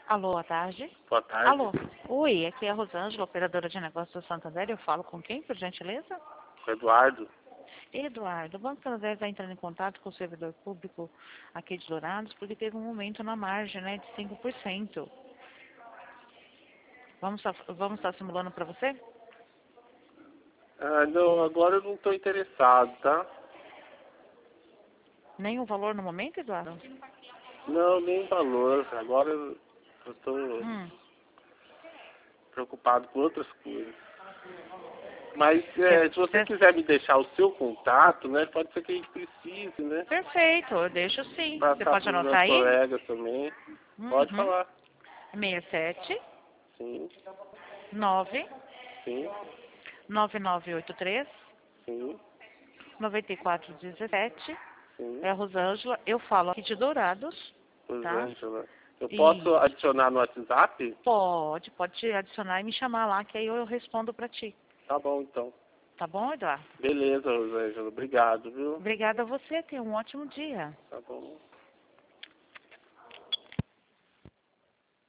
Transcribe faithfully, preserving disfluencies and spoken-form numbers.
Alô, boa tarde. Boa tarde. Alô. Oi, aqui é a Rosângela, operadora de negócios do Santander. Eu falo com quem, por gentileza? Com o Eduardo. Eduardo, o Banco Santander está entrando em contato com o servidor público aqui de Dourados porque teve um aumento na margem, né, de cinco por cento. Vamos estar, vamos estar simulando para você? Ah, não, agora eu não estou interessado, tá? Nem o valor no momento, Eduardo? Não, nem valor. Agora eu estou Hum. preocupado com outras coisas. Mas é, se você quiser me deixar o seu contato, né? Pode ser que a gente precise, né? Perfeito, eu deixo sim. Você Passar pode para os anotar meus aí? colegas também. Pode Uhum. falar. seis sete Sim, nove sim, nove nove oito três sim, nove quatro um sete. sim. É a Rosângela. Eu falo aqui de Dourados, tá? Rosângela. Eu posso E adicionar no WhatsApp? pode, pode te adicionar e me chamar lá, que aí eu respondo pra ti. Tá bom, então. Tá bom, Eduardo? Beleza, Rosângela. Obrigado, viu? Obrigada a você. Tenha um ótimo dia. Tá bom.